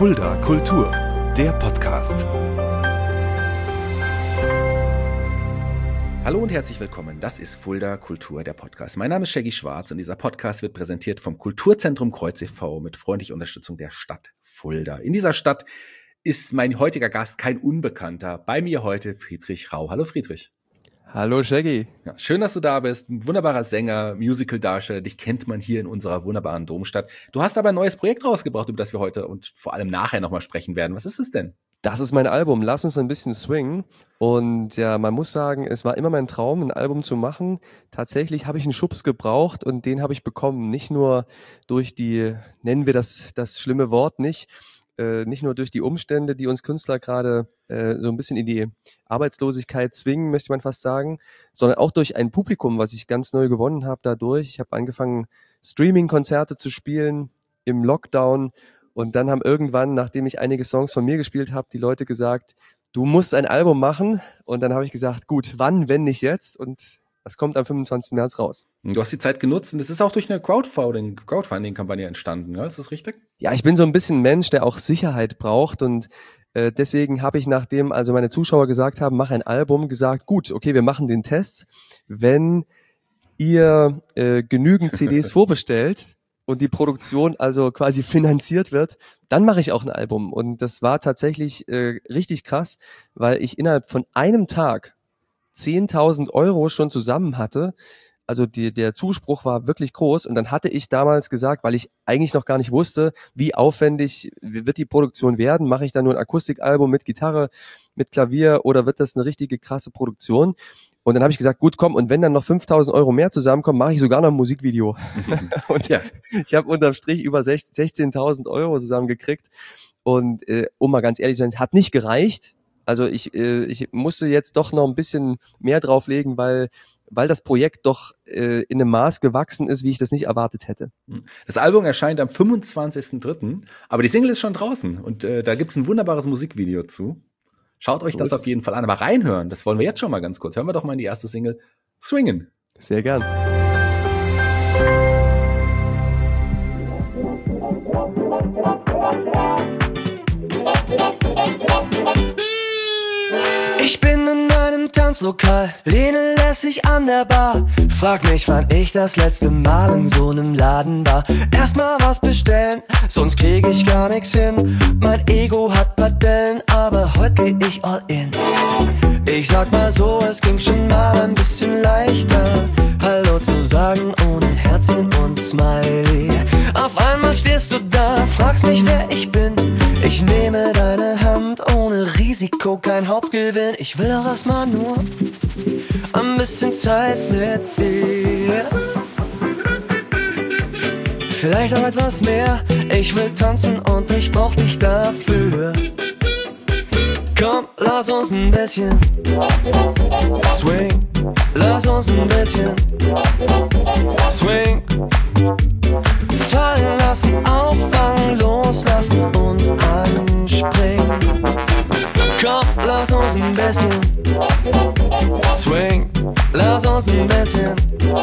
Fulda Kultur, der Podcast. Hallo und herzlich willkommen, das ist Fulda Kultur, der Podcast. Mein Name ist Shaggy Schwarz und dieser Podcast wird präsentiert vom Kulturzentrum Kreuz e.V. mit freundlicher Unterstützung der Stadt Fulda. In dieser Stadt ist mein heutiger Gast kein Unbekannter. Bei mir heute Friedrich Rau. Hallo Friedrich. Hallo Shaggy. Ja, schön, dass du da bist. Ein wunderbarer Sänger, Musical-Darsteller. Dich kennt man hier in unserer wunderbaren Domstadt. Du hast aber ein neues Projekt rausgebracht, über das wir heute und vor allem nachher nochmal sprechen werden. Was ist es denn? Das ist mein Album. Lass uns ein bisschen swingen. Und ja, man muss sagen, es war immer mein Traum, ein Album zu machen. Tatsächlich habe ich einen Schubs gebraucht und den habe ich bekommen. Nicht nur durch die, nennen wir das schlimme Wort nicht nur durch die Umstände, die uns Künstler gerade so ein bisschen in die Arbeitslosigkeit zwingen, möchte man fast sagen, sondern auch durch ein Publikum, was ich ganz neu gewonnen habe dadurch. Ich habe angefangen, Streaming-Konzerte zu spielen im Lockdown und dann haben irgendwann, nachdem ich einige Songs von mir gespielt habe, die Leute gesagt, du musst ein Album machen. Und dann habe ich gesagt, gut, wann, wenn nicht jetzt? Und das kommt am 25. März raus. Du hast die Zeit genutzt und es ist auch durch eine Crowdfunding-Kampagne entstanden, ja? Ist das richtig? Ja, ich bin so ein bisschen Mensch, der auch Sicherheit braucht und deswegen habe ich, nachdem also meine Zuschauer gesagt haben, mach ein Album, gesagt, gut, okay, wir machen den Test. Wenn ihr genügend CDs vorbestellt und die Produktion also quasi finanziert wird, dann mache ich auch ein Album. Und das war tatsächlich richtig krass, weil ich innerhalb von einem Tag 10.000 Euro schon zusammen hatte. Also der Zuspruch war wirklich groß und dann hatte ich damals gesagt, weil ich eigentlich noch gar nicht wusste, wie aufwendig wird die Produktion werden, mache ich da nur ein Akustikalbum mit Gitarre, mit Klavier oder wird das eine richtige krasse Produktion? Und dann habe ich gesagt, gut, komm, und wenn dann noch 5.000 Euro mehr zusammenkommen, mache ich sogar noch ein Musikvideo. Und ja, ich habe unterm Strich über 16.000 Euro zusammengekriegt und um mal ganz ehrlich zu sein, es hat nicht gereicht. Also ich musste jetzt doch noch ein bisschen mehr drauflegen, weil das Projekt doch in einem Maß gewachsen ist, wie ich das nicht erwartet hätte. Das Album erscheint am 25.03., aber die Single ist schon draußen und da gibt's ein wunderbares Musikvideo zu. Schaut euch das auf jeden Fall an, aber reinhören, das wollen wir jetzt schon mal ganz kurz. Hören wir doch mal in die erste Single, Swingen. Sehr gern. Ich bin in einem Tanzlokal, lehne lässig an der Bar. Frag mich, wann ich das letzte Mal in so nem Laden war. Erstmal was bestellen, sonst krieg ich gar nix hin. Mein Ego hat Padellen, aber heute geh ich all in. Ich sag mal so, es ging schon mal ein bisschen leichter, Hallo zu sagen ohne Herzchen und Smiley. Auf einmal stehst du da, fragst mich, wer ich bin. Ich nehme deine Hand ohne Risiko, kein Hauptgewinn. Ich will doch erstmal nur ein bisschen Zeit mit dir. Vielleicht auch etwas mehr. Ich will tanzen und ich brauch dich dafür. Komm, lass uns ein bisschen swing. Lass uns ein bisschen swing. Fallen lassen, auffangen, loslassen und anspringen. Komm, lass uns ein bisschen swing. Lass uns ein bisschen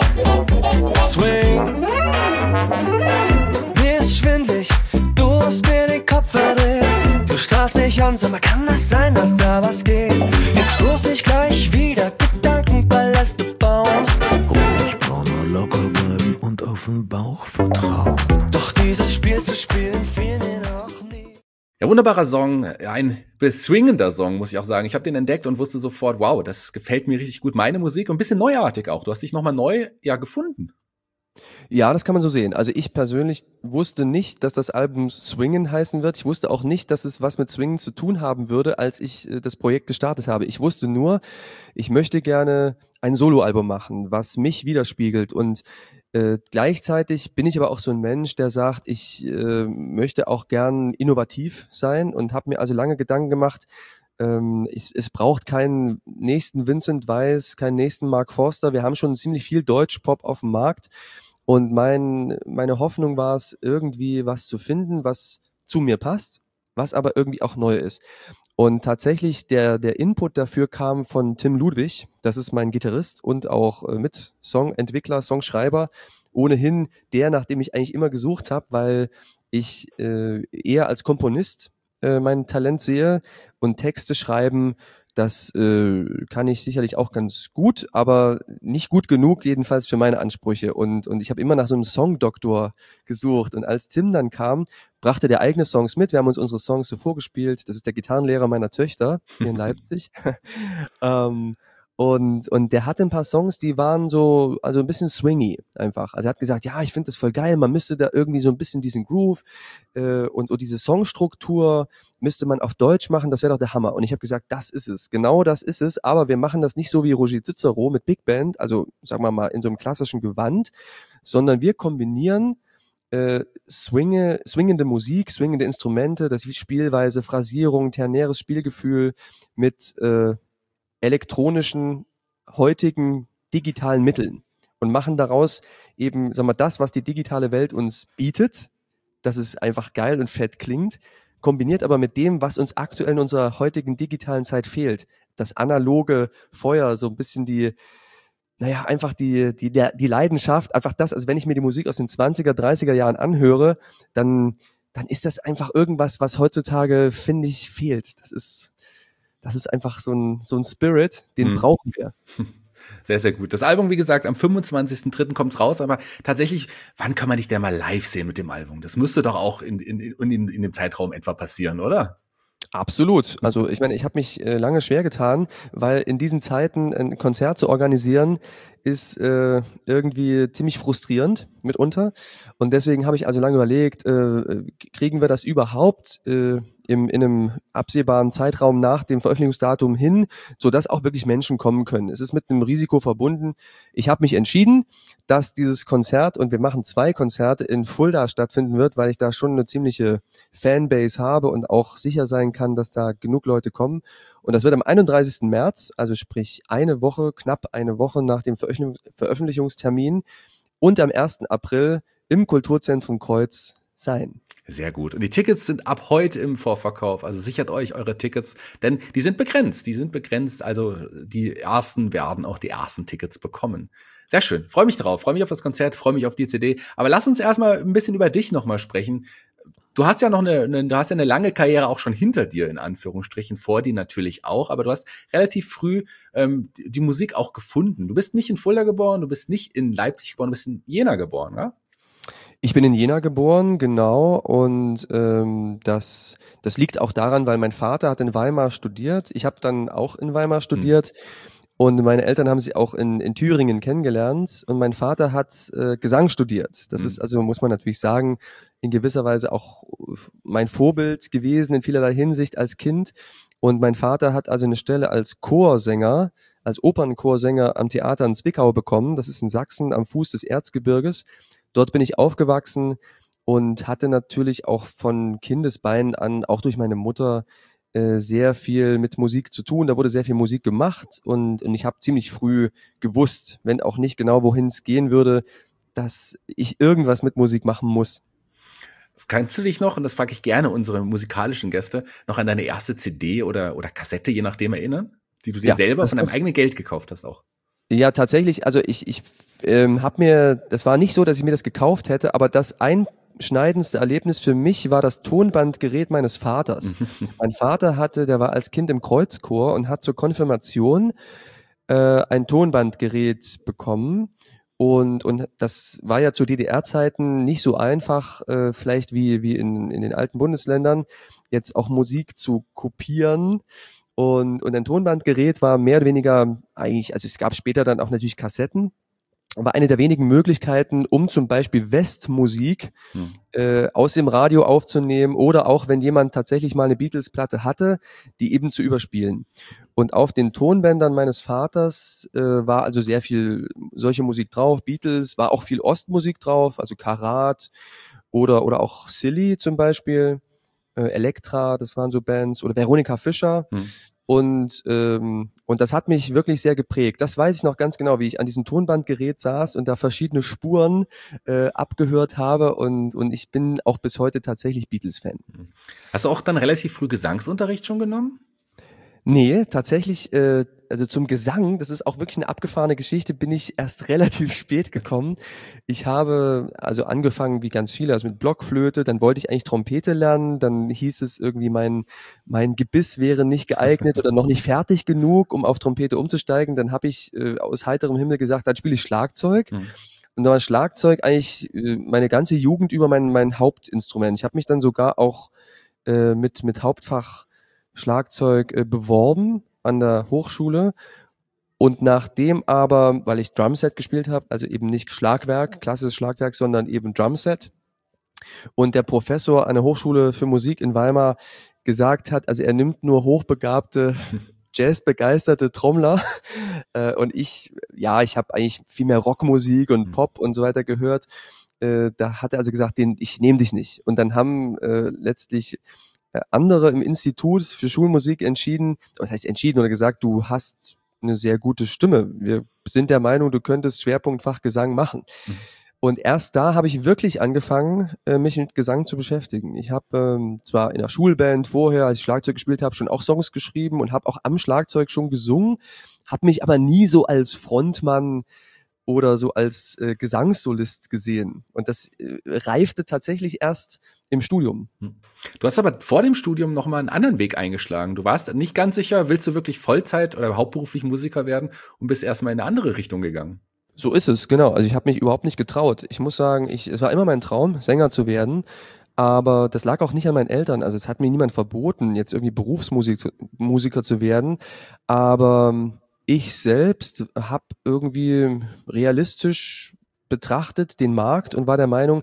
swing. Mir ist schwindlig, du hast mir den Kopf verdreht. Du strahlst mich an, sag mal, kann das sein, dass da was geht? Jetzt bloß nicht gleich wieder Gedankenpaläste bauen. Oh, ich brauch nur locker bleiben und auf den Bauch vertrauen. Doch dieses Spiel zu spielen fiel mir noch nie. Ja, wunderbarer Song, ein beswingender Song, muss ich auch sagen. Ich habe den entdeckt und wusste sofort, wow, das gefällt mir richtig gut. Meine Musik und ein bisschen neuartig auch. Du hast dich nochmal neu gefunden. Ja, das kann man so sehen. Also ich persönlich wusste nicht, dass das Album Swingen heißen wird. Ich wusste auch nicht, dass es was mit Swingen zu tun haben würde, als ich das Projekt gestartet habe. Ich wusste nur, ich möchte gerne ein Soloalbum machen, was mich widerspiegelt. Und gleichzeitig bin ich aber auch so ein Mensch, der sagt, ich möchte auch gern innovativ sein und habe mir also lange Gedanken gemacht, es braucht keinen nächsten Vincent Weiss, keinen nächsten Mark Forster. Wir haben schon ziemlich viel Deutschpop auf dem Markt. Und meine Hoffnung war es, irgendwie was zu finden, was zu mir passt, was aber irgendwie auch neu ist. Und tatsächlich der Input dafür kam von Tim Ludwig. Das ist mein Gitarrist und auch Songentwickler, Songschreiber. Ohnehin der, nach dem ich eigentlich immer gesucht habe, weil ich eher als Komponist mein Talent sehe und Texte schreiben, das kann ich sicherlich auch ganz gut, aber nicht gut genug, jedenfalls für meine Ansprüche. Und ich habe immer nach so einem Songdoktor gesucht. Und als Tim dann kam, brachte der eigene Songs mit. Wir haben uns unsere Songs so vorgespielt. Das ist der Gitarrenlehrer meiner Töchter hier in Leipzig. Und der hatte ein paar Songs, die waren so, also ein bisschen swingy einfach. Also er hat gesagt, ja, ich finde das voll geil, man müsste da irgendwie so ein bisschen diesen Groove und diese Songstruktur müsste man auf Deutsch machen, das wäre doch der Hammer. Und ich habe gesagt, das ist es, genau das ist es, aber wir machen das nicht so wie Roger Cicero mit Big Band, also sagen wir mal in so einem klassischen Gewand, sondern wir kombinieren swingende Musik, swingende Instrumente, das ist Spielweise, Phrasierung, ternäres Spielgefühl mit elektronischen, heutigen, digitalen Mitteln und machen daraus eben, sagen wir, das, was die digitale Welt uns bietet, dass es einfach geil und fett klingt, kombiniert aber mit dem, was uns aktuell in unserer heutigen digitalen Zeit fehlt. Das analoge Feuer, so ein bisschen einfach die Leidenschaft, einfach das, also wenn ich mir die Musik aus den 20er, 30er Jahren anhöre, dann ist das einfach irgendwas, was heutzutage, finde ich, fehlt. Das ist einfach so ein Spirit, den brauchen wir. Sehr, sehr gut. Das Album, wie gesagt, am 25.03. kommt's raus, aber tatsächlich, wann kann man dich denn mal live sehen mit dem Album? Das müsste doch auch in dem Zeitraum etwa passieren, oder? Absolut. Also ich meine, ich habe mich lange schwer getan, weil in diesen Zeiten ein Konzert zu organisieren ist irgendwie ziemlich frustrierend mitunter. Und deswegen habe ich also lange überlegt, kriegen wir das überhaupt in einem absehbaren Zeitraum nach dem Veröffentlichungsdatum hin, sodass auch wirklich Menschen kommen können. Es ist mit einem Risiko verbunden. Ich habe mich entschieden, dass dieses Konzert, und wir machen 2 Konzerte, in Fulda stattfinden wird, weil ich da schon eine ziemliche Fanbase habe und auch sicher sein kann, dass da genug Leute kommen. Und das wird am 31. März, also sprich knapp eine Woche nach dem Veröffentlichungstermin und am 1. April im Kulturzentrum Kreuz sein. Sehr gut. Und die Tickets sind ab heute im Vorverkauf. Also sichert euch eure Tickets, denn die sind begrenzt. Also die Ersten werden auch die ersten Tickets bekommen. Sehr schön. Freue mich drauf. Freue mich auf das Konzert. Freue mich auf die CD. Aber lass uns erstmal ein bisschen über dich nochmal sprechen. Du hast ja noch eine lange Karriere auch schon hinter dir, in Anführungsstrichen, vor dir natürlich auch. Aber du hast relativ früh die Musik auch gefunden. Du bist nicht in Fulda geboren, du bist nicht in Leipzig geboren, du bist in Jena geboren, ja? Ich bin in Jena geboren, genau, und das liegt auch daran, weil mein Vater hat in Weimar studiert. Ich habe dann auch in Weimar studiert und meine Eltern haben sich auch in Thüringen kennengelernt und mein Vater hat Gesang studiert. Das ist also, muss man natürlich sagen, in gewisser Weise auch mein Vorbild gewesen in vielerlei Hinsicht als Kind. Und mein Vater hat also eine Stelle als Chorsänger, als Opernchorsänger am Theater in Zwickau bekommen. Das ist in Sachsen am Fuß des Erzgebirges. Dort bin ich aufgewachsen und hatte natürlich auch von Kindesbeinen an, auch durch meine Mutter, sehr viel mit Musik zu tun. Da wurde sehr viel Musik gemacht und ich habe ziemlich früh gewusst, wenn auch nicht genau, wohin es gehen würde, dass ich irgendwas mit Musik machen muss. Kannst du dich noch, und das frage ich gerne unsere musikalischen Gäste, noch an deine erste CD oder Kassette, je nachdem, erinnern, die du dir selber von deinem eigenen Geld gekauft hast auch? Ja, tatsächlich, also ich habe mir, das war nicht so, dass ich mir das gekauft hätte, aber das einschneidendste Erlebnis für mich war das Tonbandgerät meines Vaters. Mein Vater der war als Kind im Kreuzchor und hat zur Konfirmation ein Tonbandgerät bekommen. Und das war ja zu DDR-Zeiten nicht so einfach, vielleicht wie in den alten Bundesländern, jetzt auch Musik zu kopieren. Und ein Tonbandgerät war mehr oder weniger eigentlich, also es gab später dann auch natürlich Kassetten, aber eine der wenigen Möglichkeiten, um zum Beispiel Westmusik aus dem Radio aufzunehmen oder auch, wenn jemand tatsächlich mal eine Beatles-Platte hatte, die eben zu überspielen. Und auf den Tonbändern meines Vaters war also sehr viel solche Musik drauf, Beatles, war auch viel Ostmusik drauf, also Karat oder auch Silly zum Beispiel, Elektra, das waren so Bands, oder Veronika Fischer. Und das hat mich wirklich sehr geprägt. Das weiß ich noch ganz genau, wie ich an diesem Tonbandgerät saß und da verschiedene Spuren abgehört habe und ich bin auch bis heute tatsächlich Beatles-Fan. Hast du auch dann relativ früh Gesangsunterricht schon genommen? Nee, tatsächlich also zum Gesang, das ist auch wirklich eine abgefahrene Geschichte, bin ich erst relativ spät gekommen. Ich habe also angefangen wie ganz viele, also mit Blockflöte, dann wollte ich eigentlich Trompete lernen, dann hieß es irgendwie, mein Gebiss wäre nicht geeignet oder noch nicht fertig genug, um auf Trompete umzusteigen. Dann habe ich aus heiterem Himmel gesagt, dann spiele ich Schlagzeug. Und da war Schlagzeug eigentlich meine ganze Jugend über mein Hauptinstrument. Ich habe mich dann sogar auch mit Hauptfach Schlagzeug beworben an der Hochschule. Und nachdem aber, weil ich Drumset gespielt habe, also eben nicht Schlagwerk, klassisches Schlagwerk, sondern eben Drumset, und der Professor an der Hochschule für Musik in Weimar gesagt hat, also er nimmt nur hochbegabte, jazzbegeisterte Trommler, und ich habe eigentlich viel mehr Rockmusik und Pop und so weiter gehört. Da hat er also gesagt, ich nehme dich nicht. Und dann haben letztlich andere im Institut für Schulmusik entschieden oder gesagt, du hast eine sehr gute Stimme. Wir sind der Meinung, du könntest Schwerpunktfach Gesang machen. Und erst da habe ich wirklich angefangen, mich mit Gesang zu beschäftigen. Ich habe zwar in der Schulband vorher, als ich Schlagzeug gespielt habe, schon auch Songs geschrieben und habe auch am Schlagzeug schon gesungen, habe mich aber nie so als Frontmann oder so als Gesangssolist gesehen. Und das reifte tatsächlich erst im Studium. Du hast aber vor dem Studium nochmal einen anderen Weg eingeschlagen. Du warst nicht ganz sicher, willst du wirklich Vollzeit oder hauptberuflich Musiker werden, und bist erstmal in eine andere Richtung gegangen. So ist es, genau. Also ich habe mich überhaupt nicht getraut. Ich muss sagen, es war immer mein Traum, Sänger zu werden. Aber das lag auch nicht an meinen Eltern. Also es hat mir niemand verboten, jetzt irgendwie Berufsmusiker zu werden. Aber ich selbst habe irgendwie realistisch betrachtet den Markt und war der Meinung,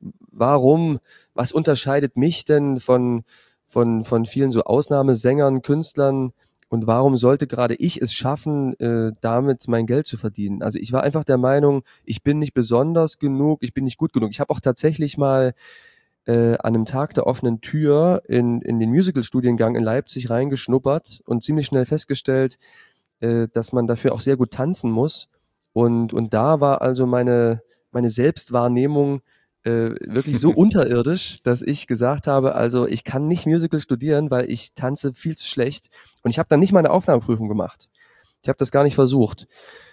was unterscheidet mich denn von vielen so Ausnahmesängern, Künstlern, und warum sollte gerade ich es schaffen, damit mein Geld zu verdienen? Also ich war einfach der Meinung, ich bin nicht besonders genug, ich bin nicht gut genug. Ich habe auch tatsächlich mal an einem Tag der offenen Tür in den Musical-Studiengang in Leipzig reingeschnuppert und ziemlich schnell festgestellt, dass man dafür auch sehr gut tanzen muss. Und da war also meine Selbstwahrnehmung wirklich so unterirdisch, dass ich gesagt habe, also ich kann nicht Musical studieren, weil ich tanze viel zu schlecht. Und ich habe dann nicht mal eine Aufnahmeprüfung gemacht. Ich habe das gar nicht versucht.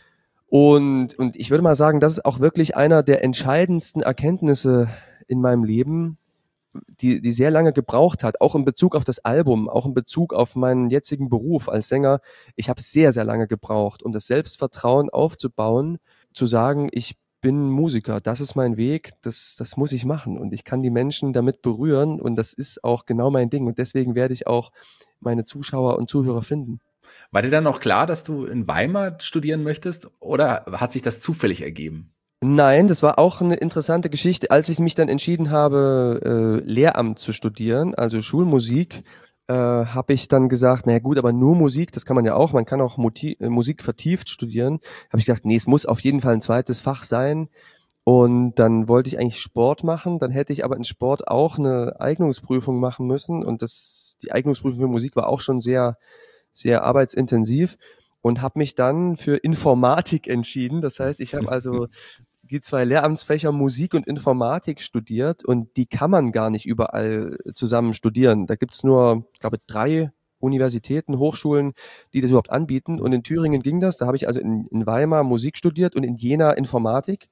Und ich würde mal sagen, das ist auch wirklich einer der entscheidendsten Erkenntnisse in meinem Leben, die sehr lange gebraucht hat, auch in Bezug auf das Album, auch in Bezug auf meinen jetzigen Beruf als Sänger. Ich habe sehr, sehr lange gebraucht, um das Selbstvertrauen aufzubauen, zu sagen, ich bin Musiker, das ist mein Weg, das muss ich machen und ich kann die Menschen damit berühren und das ist auch genau mein Ding und deswegen werde ich auch meine Zuschauer und Zuhörer finden. War dir dann auch klar, dass du in Weimar studieren möchtest, oder hat sich das zufällig ergeben? Nein, das war auch eine interessante Geschichte. Als ich mich dann entschieden habe, Lehramt zu studieren, also Schulmusik, habe ich dann gesagt, naja gut, aber nur Musik, das kann man ja auch, man kann auch Musik vertieft studieren. Habe ich gedacht, nee, es muss auf jeden Fall ein zweites Fach sein. Und dann wollte ich eigentlich Sport machen, dann hätte ich aber in Sport auch eine Eignungsprüfung machen müssen. Und die Eignungsprüfung für Musik war auch schon sehr, sehr arbeitsintensiv und habe mich dann für Informatik entschieden. Das heißt, ich habe also die 2 Lehramtsfächer Musik und Informatik studiert und die kann man gar nicht überall zusammen studieren. Da gibt's nur, ich glaube, 3 Universitäten, Hochschulen, die das überhaupt anbieten. Und in Thüringen ging das. Da habe ich also in Weimar Musik studiert und in Jena Informatik.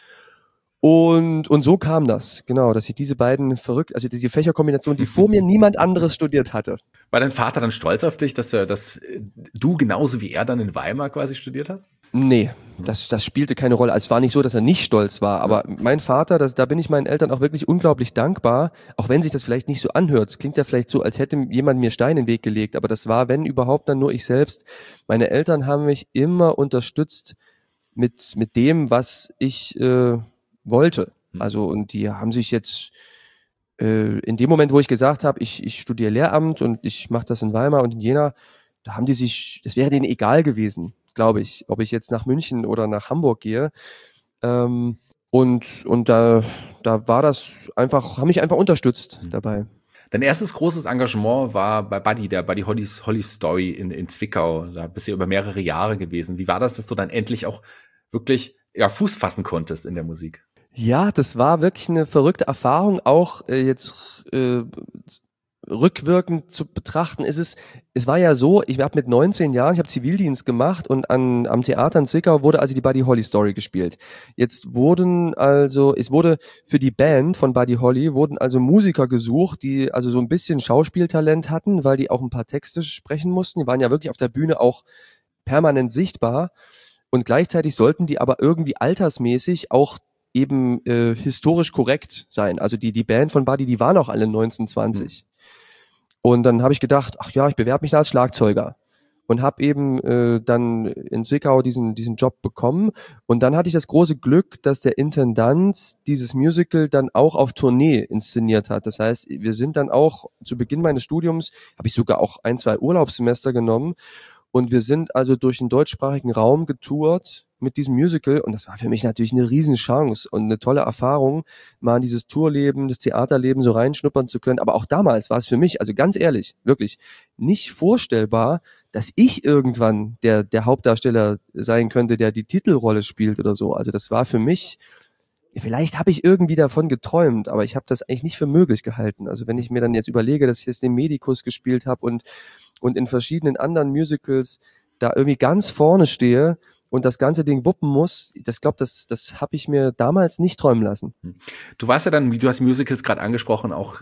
Und so kam das, genau, dass ich diese diese Fächerkombination, die vor mir niemand anderes studiert hatte. War dein Vater dann stolz auf dich, dass du genauso wie er dann in Weimar quasi studiert hast? Nee, das spielte keine Rolle. Es war nicht so, dass er nicht stolz war, aber mein Vater, da bin ich meinen Eltern auch wirklich unglaublich dankbar, auch wenn sich das vielleicht nicht so anhört. Es klingt ja vielleicht so, als hätte jemand mir Steine in den Weg gelegt, aber das war, wenn überhaupt, dann nur ich selbst. Meine Eltern haben mich immer unterstützt mit dem, was ich wollte. Also, und die haben sich jetzt in dem Moment, wo ich gesagt habe, ich studiere Lehramt und ich mache das in Weimar und in Jena, da haben die sich, das wäre denen egal gewesen, glaube ich, ob ich jetzt nach München oder nach Hamburg gehe. Und da war das einfach, haben mich einfach unterstützt dabei. Dein erstes großes Engagement war bei Buddy, der Buddy Holly Story in Zwickau. Da bist du über mehrere Jahre gewesen. Wie war das, dass du dann endlich auch wirklich Fuß fassen konntest in der Musik? Ja, das war wirklich eine verrückte Erfahrung, auch jetzt rückwirkend zu betrachten es war ja so, ich habe mit 19 Jahren, ich habe Zivildienst gemacht und am Theater in Zwickau wurde also die Buddy Holly Story gespielt. Es wurde für die Band von Buddy Holly wurden also Musiker gesucht, die also so ein bisschen Schauspieltalent hatten, weil die auch ein paar Texte sprechen mussten. Die waren ja wirklich auf der Bühne auch permanent sichtbar und gleichzeitig sollten die aber irgendwie altersmäßig auch eben historisch korrekt sein. Also die Band von Buddy, die waren auch alle 1920. Und dann habe ich gedacht, ach ja, ich bewerbe mich da als Schlagzeuger und habe eben dann in Zwickau diesen Job bekommen. Und dann hatte ich das große Glück, dass der Intendant dieses Musical dann auch auf Tournee inszeniert hat. Das heißt, wir sind dann auch zu Beginn meines Studiums, habe ich sogar auch 1-2 Urlaubssemester genommen und wir sind also durch den deutschsprachigen Raum getourt mit diesem Musical und das war für mich natürlich eine Riesenchance und eine tolle Erfahrung, mal in dieses Tourleben, das Theaterleben so reinschnuppern zu können. Aber auch damals war es für mich, also ganz ehrlich, wirklich nicht vorstellbar, dass ich irgendwann der Hauptdarsteller sein könnte, der die Titelrolle spielt oder so. Also das war für mich, vielleicht habe ich irgendwie davon geträumt, aber ich habe das eigentlich nicht für möglich gehalten. Also wenn ich mir dann jetzt überlege, dass ich jetzt den Medikus gespielt habe und in verschiedenen anderen Musicals da irgendwie ganz vorne stehe, und das ganze Ding wuppen muss, das habe ich mir damals nicht träumen lassen. Du warst ja dann, wie du hast Musicals gerade angesprochen, auch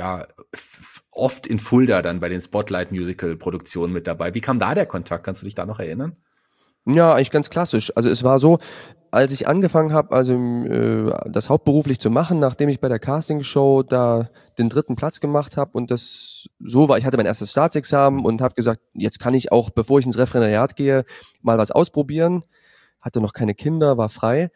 oft in Fulda dann bei den Spotlight-Musical-Produktionen mit dabei. Wie kam da der Kontakt? Kannst du dich da noch erinnern? Ja, eigentlich ganz klassisch. Also es war so, als ich angefangen habe, das hauptberuflich zu machen, nachdem ich bei der Castingshow da den 3. Platz gemacht habe und das so war, ich hatte mein erstes Staatsexamen und habe gesagt, jetzt kann ich auch, bevor ich ins Referendariat gehe, mal was ausprobieren. Hatte noch keine Kinder, war frei.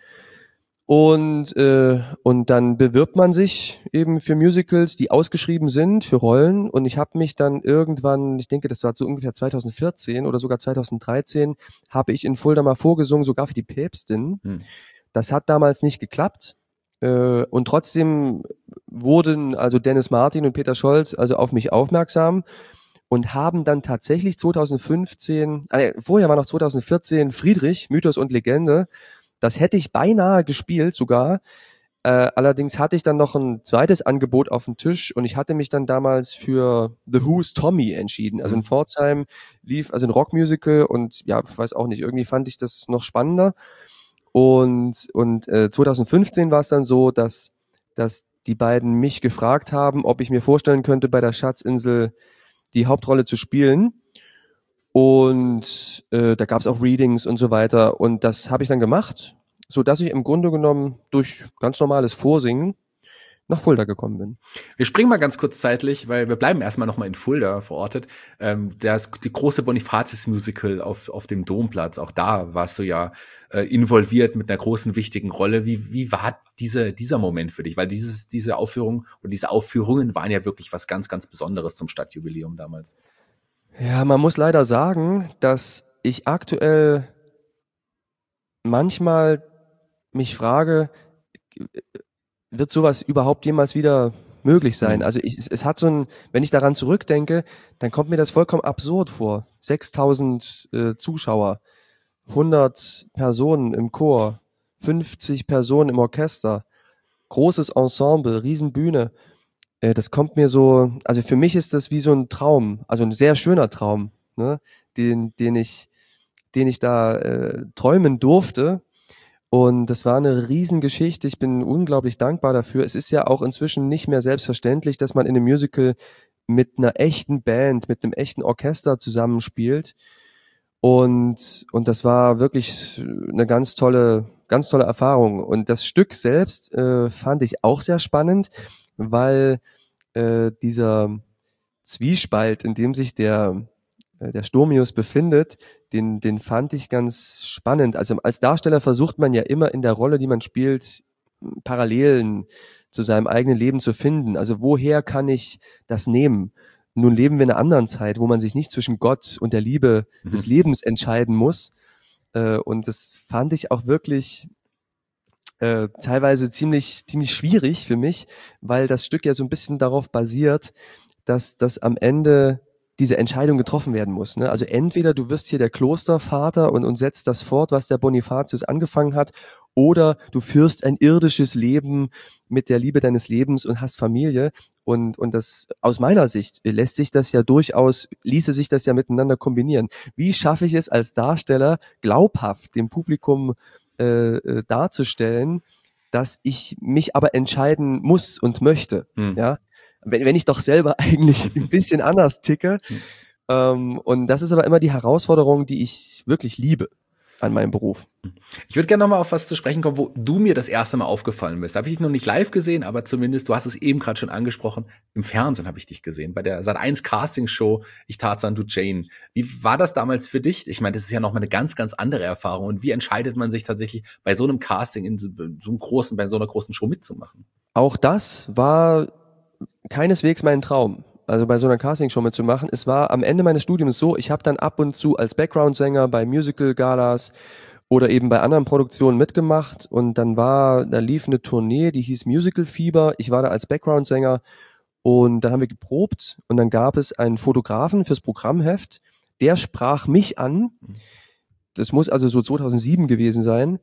Und dann bewirbt man sich eben für Musicals, die ausgeschrieben sind, für Rollen. Und ich habe mich dann irgendwann, ich denke, das war so ungefähr 2014 oder sogar 2013, habe ich in Fulda mal vorgesungen, sogar für die Päpstin. Das hat damals nicht geklappt. Und trotzdem wurden also Dennis Martin und Peter Scholz also auf mich aufmerksam und haben dann tatsächlich 2015, vorher war noch 2014 Friedrich, Mythos und Legende. Das hätte ich beinahe gespielt sogar. Allerdings hatte ich dann noch ein zweites Angebot auf dem Tisch und ich hatte mich dann damals für The Who's Tommy entschieden. Also in Pforzheim lief also ein Rockmusical und ja, ich weiß auch nicht, irgendwie fand ich das noch spannender. Und 2015 war es dann so, dass die beiden mich gefragt haben, ob ich mir vorstellen könnte, bei der Schatzinsel die Hauptrolle zu spielen. Und da gab es auch Readings und so weiter. Und das habe ich dann gemacht, so dass ich im Grunde genommen durch ganz normales Vorsingen nach Fulda gekommen bin. Wir springen mal ganz kurz zeitlich, weil wir bleiben erstmal nochmal in Fulda verortet. Das die große Bonifatius-Musical auf dem Domplatz. Auch da warst du ja involviert mit einer großen, wichtigen Rolle. Wie war dieser Moment für dich? Weil diese Aufführung und diese Aufführungen waren ja wirklich was ganz, ganz Besonderes zum Stadtjubiläum damals. Ja, man muss leider sagen, dass ich aktuell manchmal mich frage, wird sowas überhaupt jemals wieder möglich sein? Also es hat wenn ich daran zurückdenke, dann kommt mir das vollkommen absurd vor. 6.000 Zuschauer, 100 Personen im Chor, 50 Personen im Orchester, großes Ensemble, Riesenbühne. Das kommt mir so, also für mich ist das wie so ein Traum, also ein sehr schöner Traum, ne, den ich da träumen durfte. Und das war eine Riesengeschichte. Ich bin unglaublich dankbar dafür. Es ist ja auch inzwischen nicht mehr selbstverständlich, dass man in einem Musical mit einer echten Band, mit einem echten Orchester zusammenspielt. Und das war wirklich eine ganz tolle Erfahrung. Und das Stück selbst fand ich auch sehr spannend, weil dieser Zwiespalt, in dem sich der Sturmius befindet, den fand ich ganz spannend. Also als Darsteller versucht man ja immer in der Rolle, die man spielt, Parallelen zu seinem eigenen Leben zu finden. Also woher kann ich das nehmen? Nun leben wir in einer anderen Zeit, wo man sich nicht zwischen Gott und der Liebe des Lebens entscheiden muss. Und das fand ich auch wirklich teilweise ziemlich schwierig für mich, weil das Stück ja so ein bisschen darauf basiert, dass am Ende diese Entscheidung getroffen werden muss. Ne? Also entweder du wirst hier der Klostervater und setzt das fort, was der Bonifatius angefangen hat, oder du führst ein irdisches Leben mit der Liebe deines Lebens und hast Familie. Und das, aus meiner Sicht ließe sich das ja miteinander kombinieren. Wie schaffe ich es als Darsteller glaubhaft dem Publikum darzustellen, dass ich mich aber entscheiden muss und möchte, ja? Wenn ich doch selber eigentlich ein bisschen anders ticke. Und das ist aber immer die Herausforderung, die ich wirklich liebe an meinem Beruf. Ich würde gerne nochmal auf was zu sprechen kommen, wo du mir das erste Mal aufgefallen bist. Da habe ich dich noch nicht live gesehen, aber zumindest, du hast es eben gerade schon angesprochen, im Fernsehen habe ich dich gesehen, bei der Sat.1 Casting-Show Ich Tarzan, du Jane. Wie war das damals für dich? Ich meine, das ist ja nochmal eine ganz, ganz andere Erfahrung. Und wie entscheidet man sich tatsächlich bei so einem Casting bei so einer großen Show mitzumachen? Auch das war keineswegs mein Traum, also bei so einer Castingshow mitzumachen. Es war am Ende meines Studiums so, ich habe dann ab und zu als Background-Sänger bei Musical-Galas oder eben bei anderen Produktionen mitgemacht und da lief eine Tournee, die hieß Musical Fieber. Ich war da als Background-Sänger und dann haben wir geprobt und dann gab es einen Fotografen fürs Programmheft, der sprach mich an. Das muss also so 2007 gewesen sein.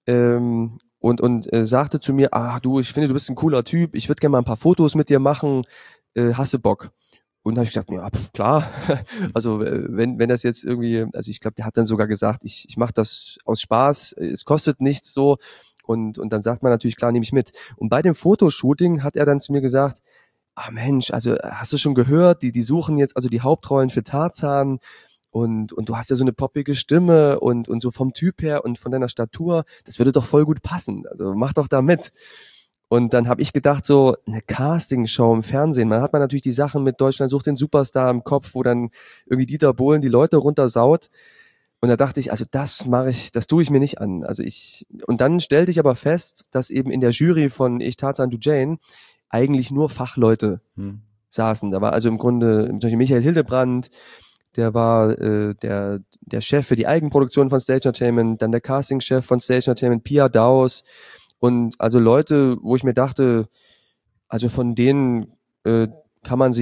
Und sagte zu mir, du, ich finde, du bist ein cooler Typ, ich würde gerne mal ein paar Fotos mit dir machen, hast du Bock? Und da habe ich gesagt, ja, klar. Also wenn das jetzt irgendwie, also ich glaube, der hat dann sogar gesagt, ich mache das aus Spaß, es kostet nichts so. Und dann sagt man natürlich, klar, nehme ich mit. Und bei dem Fotoshooting hat er dann zu mir gesagt, Mensch, also hast du schon gehört, die suchen jetzt also die Hauptrollen für Tarzan und du hast ja so eine poppige Stimme und so vom Typ her und von deiner Statur, das würde doch voll gut passen. Also mach doch da mit. Und dann habe ich gedacht, so eine Castingshow im Fernsehen, man hat natürlich die Sachen mit Deutschland sucht den Superstar im Kopf, wo dann irgendwie Dieter Bohlen die Leute runtersaut. Und da dachte ich, also das tue ich mir nicht an. Und dann stellte ich aber fest, dass eben in der Jury von Ich Tarzan, du Jane eigentlich nur Fachleute saßen. Da war also im Grunde zum Beispiel Michael Hildebrand, der war der Chef für die Eigenproduktion von Stage Entertainment, dann der Castingchef von Stage Entertainment, Pia Daus. Und also Leute, wo ich mir dachte, also von denen kann man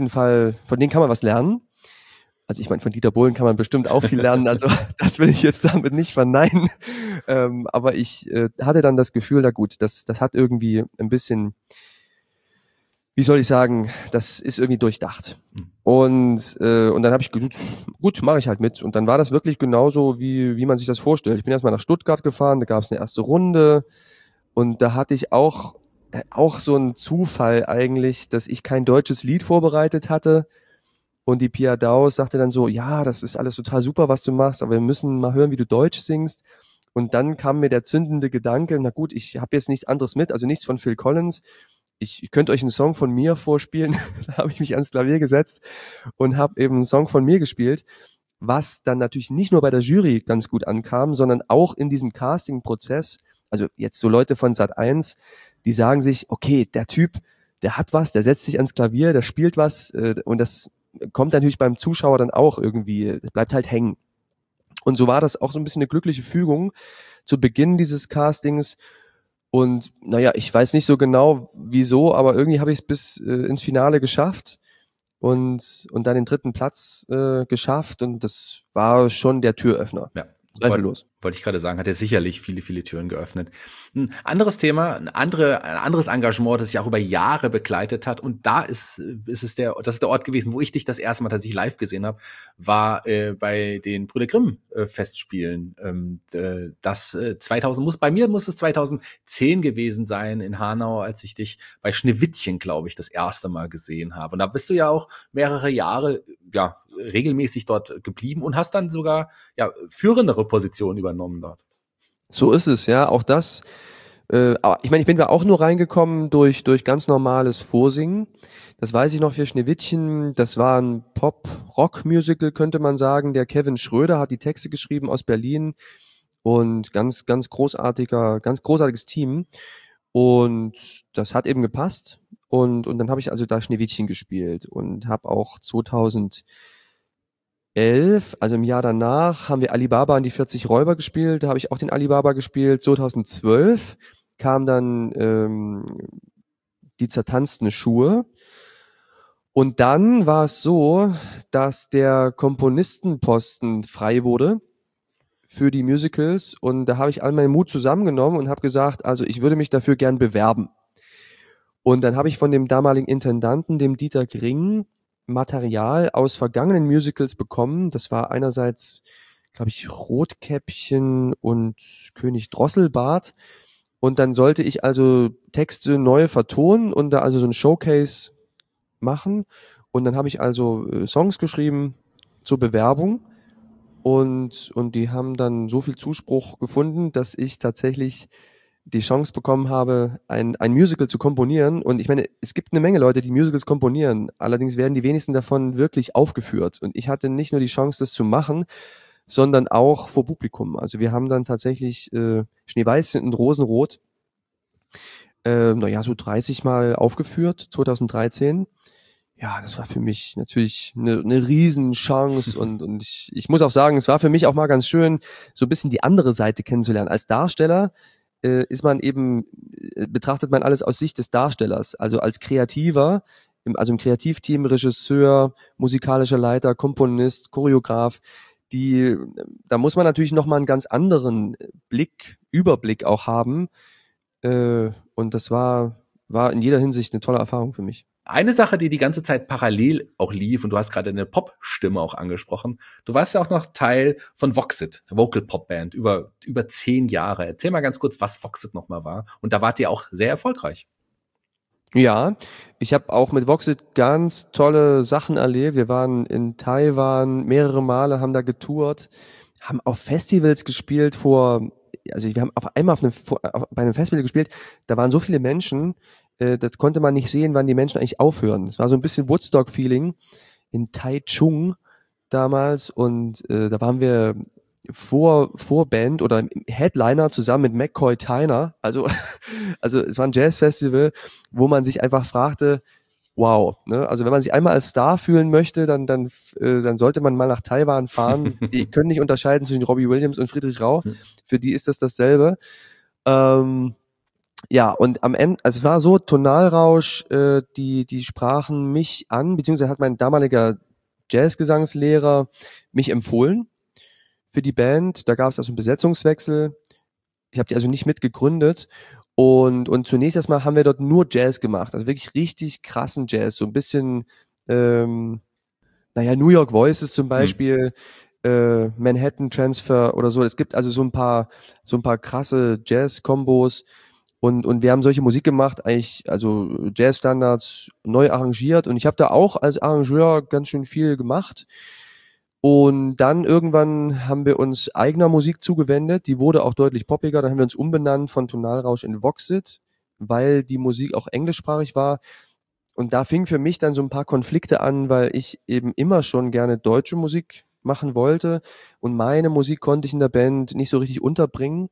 was lernen. Also ich meine, von Dieter Bohlen kann man bestimmt auch viel lernen, also das will ich jetzt damit nicht verneinen. Aber ich hatte dann das Gefühl, na gut, das hat irgendwie ein bisschen, wie soll ich sagen, das ist irgendwie durchdacht. Und dann habe ich gesagt, gut, mache ich halt mit. Und dann war das wirklich genauso, wie man sich das vorstellt. Ich bin erstmal nach Stuttgart gefahren, da gab es eine erste Runde. Und da hatte ich auch so einen Zufall eigentlich, dass ich kein deutsches Lied vorbereitet hatte. Und die Pia Daus sagte dann so, ja, das ist alles total super, was du machst, aber wir müssen mal hören, wie du Deutsch singst. Und dann kam mir der zündende Gedanke, na gut, ich habe jetzt nichts anderes mit, also nichts von Phil Collins. Ich könnte euch einen Song von mir vorspielen. Da habe ich mich ans Klavier gesetzt und habe eben einen Song von mir gespielt, was dann natürlich nicht nur bei der Jury ganz gut ankam, sondern auch in diesem Casting-Prozess. Also jetzt so Leute von Sat.1, die sagen sich, okay, der Typ, der hat was, der setzt sich ans Klavier, der spielt was und das kommt natürlich beim Zuschauer dann auch irgendwie, bleibt halt hängen. Und so war das auch so ein bisschen eine glückliche Fügung zu Beginn dieses Castings. Und naja, ich weiß nicht so genau, wieso, aber irgendwie habe ich es bis ins Finale geschafft und dann den 3. Platz geschafft und das war schon der Türöffner. Ja. Zweifellos. Wollte ich gerade sagen, hat er sicherlich viele, viele Türen geöffnet. Ein anderes Thema, ein anderes Engagement, das sich auch über Jahre begleitet hat. Und das ist der Ort gewesen, wo ich dich das erste Mal tatsächlich live gesehen habe, war bei den Brüder Grimm Festspielen. Bei mir muss es 2010 gewesen sein in Hanau, als ich dich bei Schneewittchen, glaube ich, das erste Mal gesehen habe. Und da bist du ja auch mehrere Jahre, ja, regelmäßig dort geblieben und hast dann sogar führendere Positionen übernommen dort. So ist es, ja, auch das. Ich meine, ich bin da auch nur reingekommen durch ganz normales Vorsingen. Das weiß ich noch für Schneewittchen. Das war ein Pop-Rock-Musical, könnte man sagen. Der Kevin Schröder hat die Texte geschrieben aus Berlin und ganz großartiges Team. Und das hat eben gepasst. Und dann habe ich also da Schneewittchen gespielt und habe auch 2011, also im Jahr danach, haben wir Alibaba und die 40 Räuber gespielt. Da habe ich auch den Alibaba gespielt. 2012 kam dann die zertanzten Schuhe. Und dann war es so, dass der Komponistenposten frei wurde für die Musicals. Und da habe ich all meinen Mut zusammengenommen und habe gesagt, also ich würde mich dafür gern bewerben. Und dann habe ich von dem damaligen Intendanten, dem Dieter Gring, Material aus vergangenen Musicals bekommen. Das war einerseits, glaube ich, Rotkäppchen und König Drosselbart. Und dann sollte ich also Texte neu vertonen und da also so ein Showcase machen. Und dann habe ich also Songs geschrieben zur Bewerbung. Und die haben dann so viel Zuspruch gefunden, dass ich tatsächlich die Chance bekommen habe, ein Musical zu komponieren. Und ich meine, es gibt eine Menge Leute, die Musicals komponieren. Allerdings werden die wenigsten davon wirklich aufgeführt. Und ich hatte nicht nur die Chance, das zu machen, sondern auch vor Publikum. Also wir haben dann tatsächlich Schneeweiß und Rosenrot so 30 Mal aufgeführt, 2013. Ja, das war für mich natürlich eine Riesenchance und ich muss auch sagen, es war für mich auch mal ganz schön, so ein bisschen die andere Seite kennenzulernen. Als Darsteller betrachtet man alles aus Sicht des Darstellers, also als Kreativer, also im Kreativteam, Regisseur, musikalischer Leiter, Komponist, Choreograf, da muss man natürlich nochmal einen ganz anderen Überblick auch haben, und das war in jeder Hinsicht eine tolle Erfahrung für mich. Eine Sache, die ganze Zeit parallel auch lief, und du hast gerade eine Pop-Stimme auch angesprochen, du warst ja auch noch Teil von Voxit, Vocal Pop Band, über 10 Jahre. Erzähl mal ganz kurz, was Voxit nochmal war. Und da wart ihr auch sehr erfolgreich. Ja, ich habe auch mit Voxit ganz tolle Sachen erlebt. Wir waren in Taiwan mehrere Male, haben da getourt, haben auf Festivals gespielt wir haben auf einmal bei einem Festival gespielt, da waren so viele Menschen, das konnte man nicht sehen, wann die Menschen eigentlich aufhören. Es war so ein bisschen Woodstock-Feeling in Taichung damals und da waren wir Vorband oder Headliner zusammen mit McCoy Tyner. Also es war ein Jazzfestival, wo man sich einfach fragte, wow, ne? Also wenn man sich einmal als Star fühlen möchte, dann sollte man mal nach Taiwan fahren. Die können nicht unterscheiden zwischen Robbie Williams und Friedrich Rau. Für die ist das dasselbe. Ja, und am Ende, also es war so, Tonalrausch, die sprachen mich an, beziehungsweise hat mein damaliger Jazzgesangslehrer mich empfohlen für die Band. Da gab es also einen Besetzungswechsel. Ich habe die also nicht mitgegründet. Und zunächst erstmal haben wir dort nur Jazz gemacht, also wirklich richtig krassen Jazz, so ein bisschen, New York Voices zum Beispiel, Manhattan Transfer oder so. Es gibt also so ein paar krasse Jazz-Kombos und wir haben solche Musik gemacht, eigentlich also Jazz-Standards neu arrangiert und ich habe da auch als Arrangeur ganz schön viel gemacht. Und dann irgendwann haben wir uns eigener Musik zugewendet, die wurde auch deutlich poppiger, dann haben wir uns umbenannt von Tonalrausch in Voxit, weil die Musik auch englischsprachig war. Und da fingen für mich dann so ein paar Konflikte an, weil ich eben immer schon gerne deutsche Musik machen wollte und meine Musik konnte ich in der Band nicht so richtig unterbringen.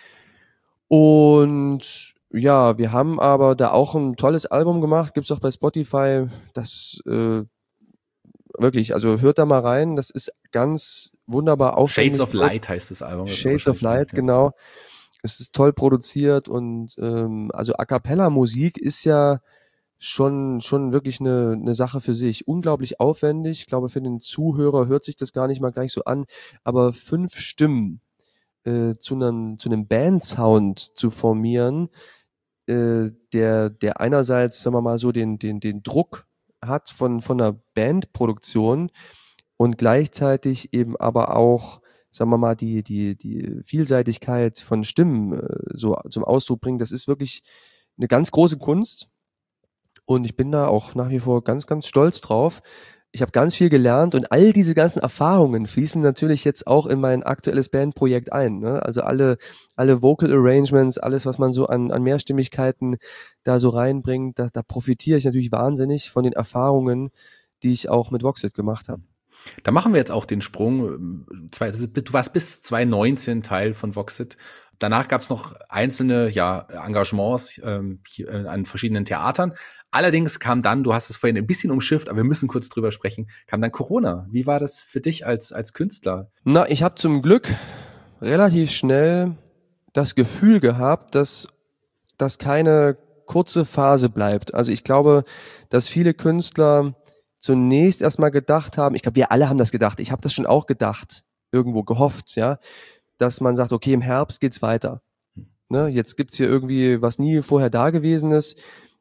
Und ja, wir haben aber da auch ein tolles Album gemacht, gibt's auch bei Spotify, das wirklich, also hört da mal rein, das ist ganz wunderbar aufwendig. Shades of Light heißt das Album. Shades of Light, genau. Es ist toll produziert und also A-cappella-Musik ist ja schon wirklich eine Sache für sich. Unglaublich aufwendig. Ich glaube, für den Zuhörer hört sich das gar nicht mal gleich so an, aber 5 Stimmen zu einem Band-Sound zu formieren, der einerseits, sagen wir mal so, den Druck hat von einer Bandproduktion und gleichzeitig eben aber auch, sagen wir mal, die Vielseitigkeit von Stimmen so zum Ausdruck bringt. Das ist wirklich eine ganz große Kunst und ich bin da auch nach wie vor ganz, ganz stolz drauf. Ich habe ganz viel gelernt und all diese ganzen Erfahrungen fließen natürlich jetzt auch in mein aktuelles Bandprojekt ein. Ne? Also alle Vocal Arrangements, alles, was man so an Mehrstimmigkeiten da so reinbringt, da profitiere ich natürlich wahnsinnig von den Erfahrungen, die ich auch mit Voxit gemacht habe. Da machen wir jetzt auch den Sprung. Du warst bis 2019 Teil von Voxit. Danach gab es noch einzelne Engagements an verschiedenen Theatern. Allerdings kam dann, du hast es vorhin ein bisschen umschifft, aber wir müssen kurz drüber sprechen, kam dann Corona. Wie war das für dich als Künstler? Na, ich habe zum Glück relativ schnell das Gefühl gehabt, dass das keine kurze Phase bleibt. Also ich glaube, dass viele Künstler zunächst erstmal gedacht haben, ich glaube, wir alle haben das gedacht, ich habe das schon auch gedacht, irgendwo gehofft, ja, dass man sagt, okay, im Herbst geht's weiter. Ne, jetzt gibt's hier irgendwie was nie vorher da gewesen ist.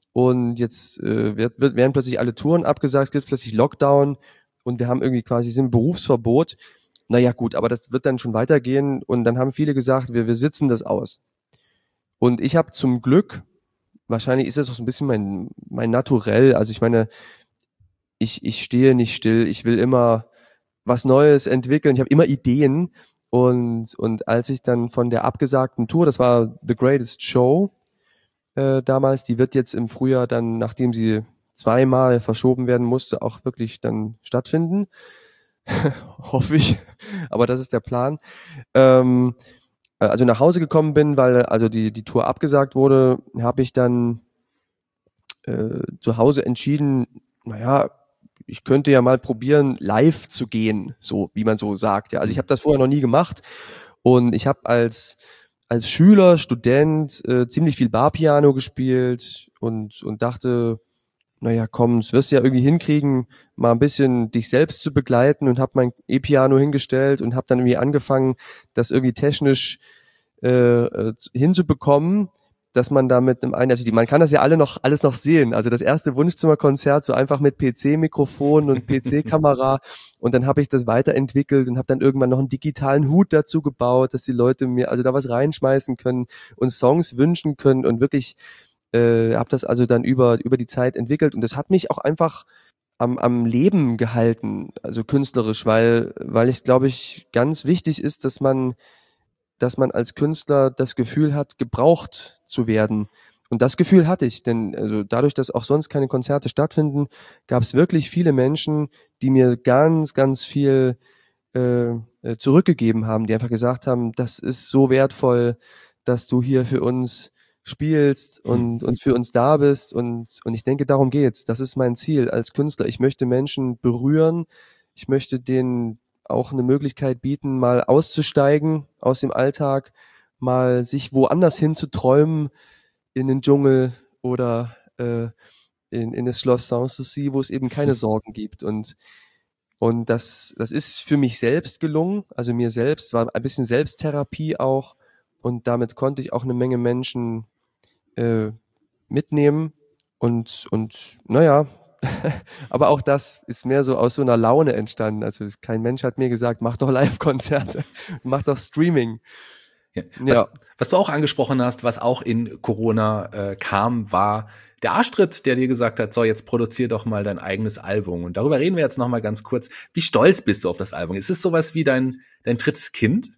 und jetzt werden plötzlich alle Touren abgesagt, es gibt plötzlich Lockdown und wir haben irgendwie quasi sind im Berufsverbot. Naja gut, aber das wird dann schon weitergehen und dann haben viele gesagt, wir sitzen das aus. Und ich habe zum Glück, wahrscheinlich ist das auch so ein bisschen mein Naturell, also ich meine, ich stehe nicht still, ich will immer was Neues entwickeln, ich habe immer Ideen und als ich dann von der abgesagten Tour, das war The Greatest Show damals, die wird jetzt im Frühjahr dann, nachdem sie zweimal verschoben werden musste, auch wirklich dann stattfinden, hoffe ich, aber das ist der Plan. Also nach Hause gekommen bin, weil also die Tour abgesagt wurde, habe ich dann zu Hause entschieden, naja, ich könnte ja mal probieren, live zu gehen, so wie man so sagt. Ja, also ich habe das vorher noch nie gemacht und ich habe als Schüler, Student ziemlich viel Barpiano gespielt und dachte, naja, komm, das wirst du ja irgendwie hinkriegen, mal ein bisschen dich selbst zu begleiten und habe mein E-Piano hingestellt und habe dann irgendwie angefangen, das irgendwie technisch hinzubekommen, dass man da mit man kann das ja alles noch sehen. Also das erste Wunschzimmerkonzert so einfach mit PC-Mikrofon und PC-Kamera und dann habe ich das weiterentwickelt und habe dann irgendwann noch einen digitalen Hut dazu gebaut, dass die Leute mir also da was reinschmeißen können und Songs wünschen können und wirklich habe das also dann über die Zeit entwickelt und das hat mich auch einfach am Leben gehalten, also künstlerisch, weil ich glaube ich ganz wichtig ist, dass man als Künstler das Gefühl hat, gebraucht zu werden. Und das Gefühl hatte ich, denn also dadurch, dass auch sonst keine Konzerte stattfinden, gab es wirklich viele Menschen, die mir ganz, ganz viel zurückgegeben haben, die einfach gesagt haben, das ist so wertvoll, dass du hier für uns spielst und für uns da bist und ich denke, darum geht's. Das ist mein Ziel als Künstler. Ich möchte Menschen berühren, ich möchte denen auch eine Möglichkeit bieten, mal auszusteigen aus dem Alltag, mal sich woanders hin zu träumen, in den Dschungel oder in das Schloss Sanssouci, wo es eben keine Sorgen gibt. Und das ist für mich selbst gelungen, also mir selbst, war ein bisschen Selbsttherapie auch und damit konnte ich auch eine Menge Menschen mitnehmen und naja, aber auch das ist mehr so aus so einer Laune entstanden. Also kein Mensch hat mir gesagt, mach doch Live-Konzerte, mach doch Streaming. Ja. Ja. Was du auch angesprochen hast, was auch in Corona kam, war der Arschtritt, der dir gesagt hat, so jetzt produzier doch mal dein eigenes Album. Und darüber reden wir jetzt noch mal ganz kurz. Wie stolz bist du auf das Album? Ist es sowas wie dein drittes Kind?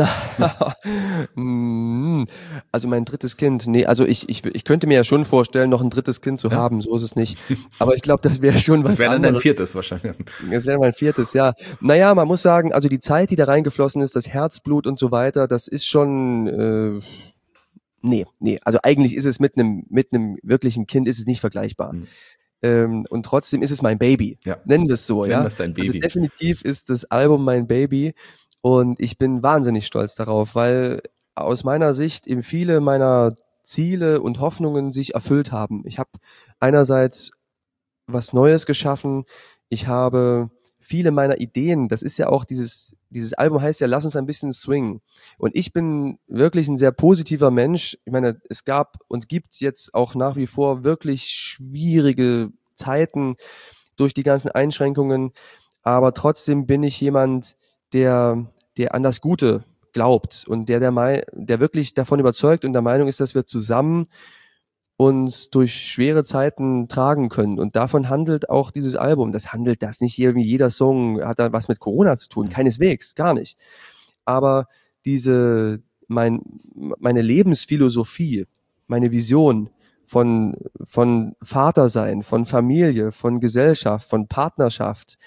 Also mein drittes Kind, nee, also ich könnte mir ja schon vorstellen, noch ein drittes Kind zu haben, so ist es nicht. Aber ich glaube, das wäre schon was Das wäre dann dein anderes. viertes wahrscheinlich. Das wäre mein viertes, ja. Naja, man muss sagen, also die Zeit, die da reingeflossen ist, das Herzblut und so weiter, das ist schon, nee, also eigentlich ist es mit einem wirklichen Kind ist es nicht vergleichbar. Und trotzdem ist es mein Baby. Ja. Nennen wir es so, Nenn ja. das dein Baby. Also definitiv ist das Album mein Baby. Und ich bin wahnsinnig stolz darauf, weil aus meiner Sicht eben viele meiner Ziele und Hoffnungen sich erfüllt haben. Ich habe einerseits was Neues geschaffen, ich habe viele meiner Ideen, das ist ja auch dieses Album heißt ja, lass uns ein bisschen swingen. Und ich bin wirklich ein sehr positiver Mensch. Ich meine, es gab und gibt jetzt auch nach wie vor wirklich schwierige Zeiten durch die ganzen Einschränkungen, aber trotzdem bin ich jemand, der an das Gute glaubt und der wirklich davon überzeugt und der Meinung ist, dass wir zusammen uns durch schwere Zeiten tragen können. Und davon handelt auch dieses Album. Das nicht irgendwie jeder Song hat da was mit Corona zu tun. Keineswegs, gar nicht. Aber meine Lebensphilosophie, meine Vision von Vatersein, von Familie, von Gesellschaft, von Partnerschaft,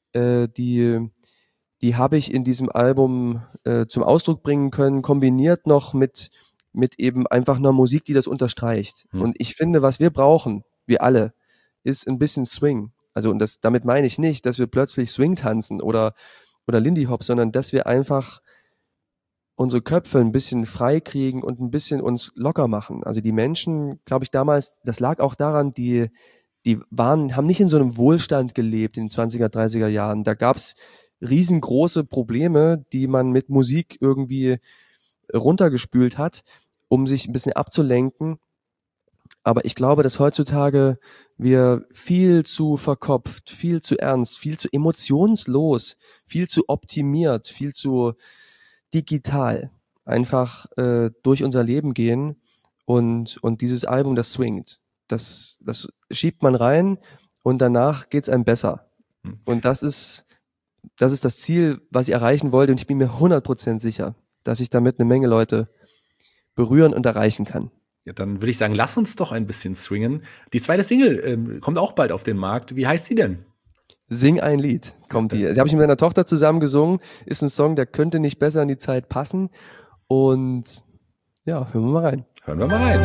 die habe ich in diesem Album zum Ausdruck bringen können, kombiniert noch mit eben einfach einer Musik, die das unterstreicht. Und ich finde, was wir brauchen, wir alle, ist ein bisschen Swing. Also und damit meine ich nicht, dass wir plötzlich Swing tanzen oder Lindy Hop, sondern dass wir einfach unsere Köpfe ein bisschen frei kriegen und ein bisschen uns locker machen. Also die Menschen, glaube ich damals, das lag auch daran, die haben nicht in so einem Wohlstand gelebt in den 20er, 30er Jahren. Da gab's riesengroße Probleme, die man mit Musik irgendwie runtergespült hat, um sich ein bisschen abzulenken. aber ich glaube, dass heutzutage wir viel zu verkopft, viel zu ernst, viel zu emotionslos, viel zu optimiert, viel zu digital einfach durch unser Leben gehen und dieses Album, das swingt. Das schiebt man rein und danach geht's einem besser. Und das ist das Ziel, was ich erreichen wollte, und ich bin mir 100% sicher, dass ich damit eine Menge Leute berühren und erreichen kann. Ja, dann würde ich sagen, lass uns doch ein bisschen swingen. Die zweite Single kommt auch bald auf den Markt. Wie heißt sie denn? Sing ein Lied, kommt die. Sie habe ich mit meiner Tochter zusammen gesungen. Ist ein Song, der könnte nicht besser in die Zeit passen. Und ja, hören wir mal rein. Hören wir mal rein.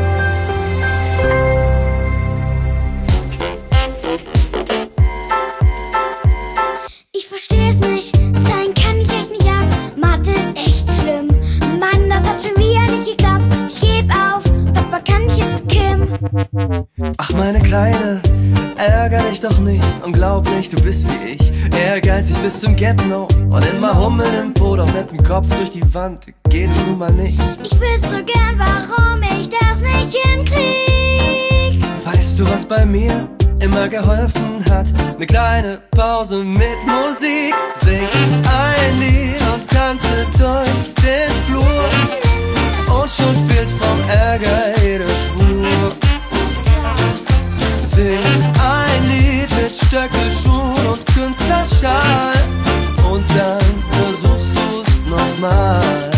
Ich versteh's nicht, Zahlen kann ich echt nicht ab. Mathe ist echt schlimm. Mann, das hat schon wieder nicht geklappt. Ich geb auf, Papa, kann ich jetzt zu Kim? Ach, meine Kleine, ärger dich doch nicht und glaub nicht, du bist wie ich. Ehrgeizig bis zum Get-No und immer Hummeln im Po, doch mit dem Kopf durch die Wand geht's nun mal nicht. Ich wüsste so gern, warum ich das nicht hinkrieg. Weißt du, was bei mir immer geholfen hat? Ne kleine Pause mit Musik. Sing ein Lied und tanze durch den Flur. Und schon fehlt vom Ärger jede Spur. Sing ein Lied mit Stöckelschuhen und Künstlerschal. Und dann versuchst du's nochmal.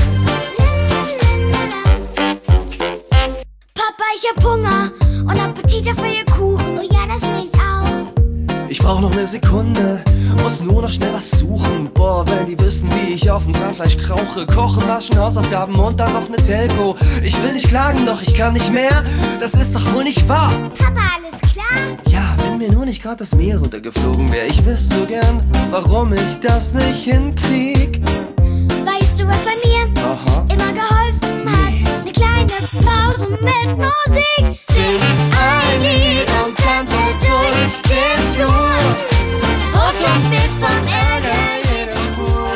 Papa, ich hab Hunger und Appetit auf euer Kuchen. Oh ja, das will ich auch. Ich brauch noch ne Sekunde, muss nur noch schnell was suchen. Boah, wenn die wüssten, wie ich auf dem Zahnfleisch krauche. Kochen, waschen, Hausaufgaben und dann noch ne Telco. Ich will nicht klagen, doch ich kann nicht mehr. Das ist doch wohl nicht wahr. Papa, alles klar? Ja, wenn mir nur nicht grad das Meer runtergeflogen wäre. Ich wüsste so gern, warum ich das nicht hinkrieg. Weißt du, was bei mir immer geholfen hat? Ne kleine Pause mit Musik. Sing ein Lied und tanze durch den Flur. Und schon fehlt vom Ärger jede Spur.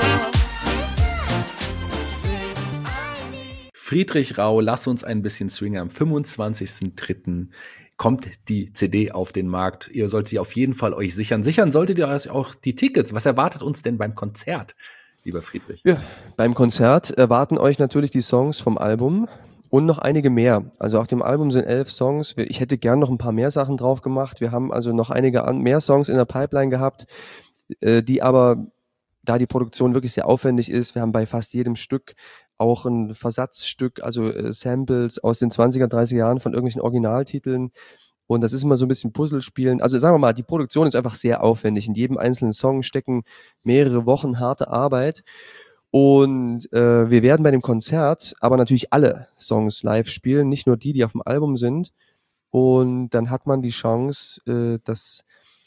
Sing ein Lied. Friedrich Rau, lass uns ein bisschen swingen. Am 25.03. kommt die CD auf den Markt. Ihr solltet sie auf jeden Fall euch sichern. Sichern solltet ihr euch auch die Tickets. Was erwartet uns denn beim Konzert, lieber Friedrich? Ja, beim Konzert erwarten euch natürlich die Songs vom Album und noch einige mehr. Also auf dem Album sind 11 Songs. Ich hätte gern noch ein paar mehr Sachen drauf gemacht. Wir haben also noch einige mehr Songs in der Pipeline gehabt, die aber, da die Produktion wirklich sehr aufwendig ist, wir haben bei fast jedem Stück auch ein Versatzstück, also Samples aus den 20er, 30er Jahren von irgendwelchen Originaltiteln. Und das ist immer so ein bisschen Puzzlespielen. Also sagen wir mal, die Produktion ist einfach sehr aufwendig. In jedem einzelnen Song stecken mehrere Wochen harte Arbeit. Und wir werden bei dem Konzert aber natürlich alle Songs live spielen, nicht nur die, die auf dem Album sind. Und dann hat man die Chance, das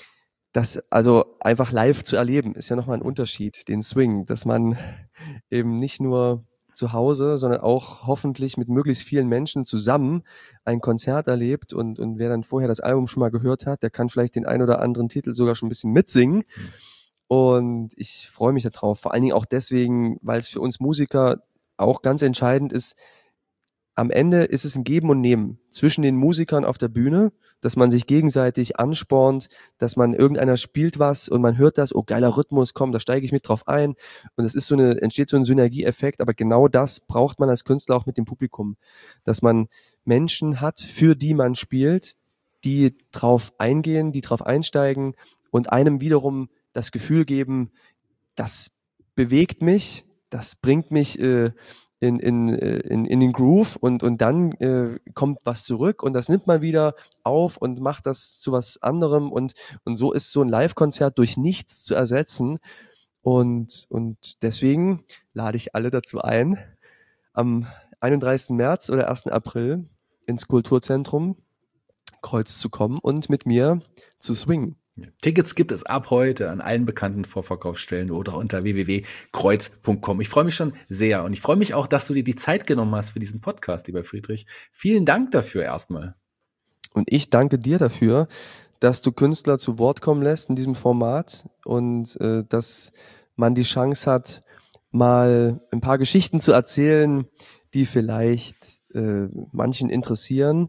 also einfach live zu erleben, ist ja nochmal ein Unterschied, den Swing, dass man eben nicht nur zu Hause, sondern auch hoffentlich mit möglichst vielen Menschen zusammen ein Konzert erlebt, und wer dann vorher das Album schon mal gehört hat, der kann vielleicht den ein oder anderen Titel sogar schon ein bisschen mitsingen. Und ich freue mich darauf, vor allen Dingen auch deswegen, weil es für uns Musiker auch ganz entscheidend ist. Am Ende ist es ein Geben und Nehmen zwischen den Musikern auf der Bühne, dass man sich gegenseitig anspornt, dass man, irgendeiner spielt was und man hört das, oh geiler Rhythmus, komm, da steige ich mit drauf ein, und es ist entsteht so ein Synergieeffekt, aber genau das braucht man als Künstler auch mit dem Publikum, dass man Menschen hat, für die man spielt, die drauf eingehen, die drauf einsteigen und einem wiederum das Gefühl geben, das bewegt mich, das bringt mich in den Groove, und dann kommt was zurück und das nimmt man wieder auf und macht das zu was anderem, und so ist so ein Live-Konzert durch nichts zu ersetzen, und deswegen lade ich alle dazu ein, am 31. März oder 1. April ins Kulturzentrum Kreuz zu kommen und mit mir zu swingen. Tickets gibt es ab heute an allen bekannten Vorverkaufsstellen oder unter www.kreuz.com. Ich freue mich schon sehr, und ich freue mich auch, dass du dir die Zeit genommen hast für diesen Podcast, lieber Friedrich. Vielen Dank dafür erstmal. Und ich danke dir dafür, dass du Künstler zu Wort kommen lässt in diesem Format, und dass man die Chance hat, mal ein paar Geschichten zu erzählen, die vielleicht manchen interessieren,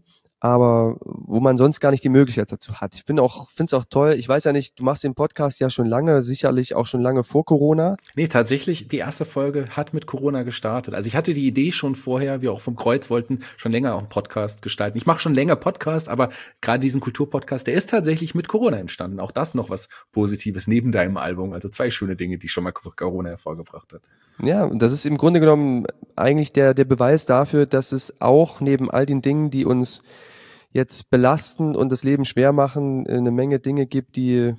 aber wo man sonst gar nicht die Möglichkeit dazu hat. Ich finde es auch toll. Ich weiß ja nicht, du machst den Podcast ja schon lange, sicherlich auch schon lange vor Corona. Nee, tatsächlich, die erste Folge hat mit Corona gestartet. Also ich hatte die Idee schon vorher, wir auch vom Kreuz wollten schon länger auch einen Podcast gestalten. Ich mache schon länger Podcast, aber gerade diesen Kulturpodcast, der ist tatsächlich mit Corona entstanden. Auch das noch was Positives neben deinem Album. Also 2 schöne Dinge, die schon mal Corona hervorgebracht hat. Ja, und das ist im Grunde genommen eigentlich der Beweis dafür, dass es auch neben all den Dingen, die uns jetzt belasten und das Leben schwer machen, eine Menge Dinge gibt, die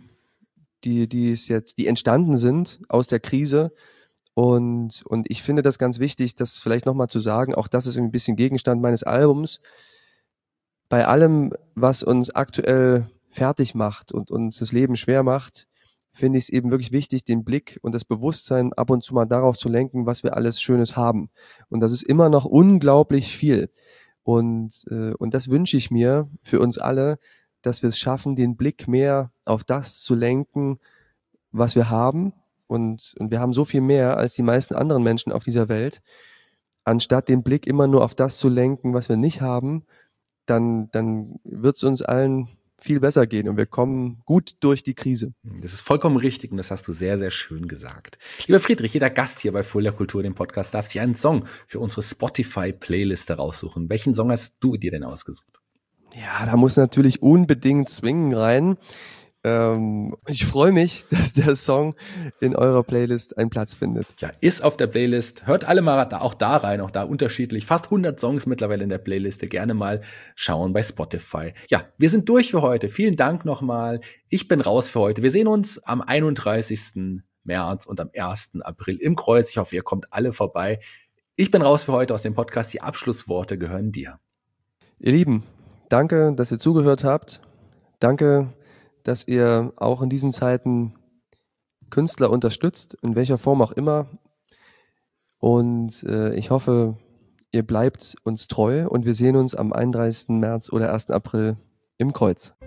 entstanden sind aus der Krise. Und ich finde das ganz wichtig, das vielleicht nochmal zu sagen, auch das ist ein bisschen Gegenstand meines Albums. Bei allem, was uns aktuell fertig macht und uns das Leben schwer macht, finde ich es eben wirklich wichtig, den Blick und das Bewusstsein ab und zu mal darauf zu lenken, was wir alles Schönes haben. Und das ist immer noch unglaublich viel. Und das wünsche ich mir für uns alle, dass wir es schaffen, den Blick mehr auf das zu lenken, was wir haben. Und wir haben so viel mehr als die meisten anderen Menschen auf dieser Welt. Anstatt den Blick immer nur auf das zu lenken, was wir nicht haben, dann wird es uns allen viel besser gehen und wir kommen gut durch die Krise. Das ist vollkommen richtig und das hast du sehr, sehr schön gesagt. Lieber Friedrich, jeder Gast hier bei Fulda Kultur, dem Podcast, darf sich einen Song für unsere Spotify-Playliste raussuchen. Welchen Song hast du dir denn ausgesucht? Ja, da muss natürlich unbedingt Swingen rein. Ich freue mich, dass der Song in eurer Playlist einen Platz findet. Ja, ist auf der Playlist. Hört alle mal auch da rein, auch da unterschiedlich. Fast 100 Songs mittlerweile in der Playliste. Gerne mal schauen bei Spotify. Ja, wir sind durch für heute. Vielen Dank nochmal. Ich bin raus für heute. Wir sehen uns am 31. März und am 1. April im Kreuz. Ich hoffe, ihr kommt alle vorbei. Ich bin raus für heute aus dem Podcast. Die Abschlussworte gehören dir. Ihr Lieben, danke, dass ihr zugehört habt. Danke, dass ihr auch in diesen Zeiten Künstler unterstützt, in welcher Form auch immer. Und ich hoffe, ihr bleibt uns treu und wir sehen uns am 31. März oder 1. April im Kreuz.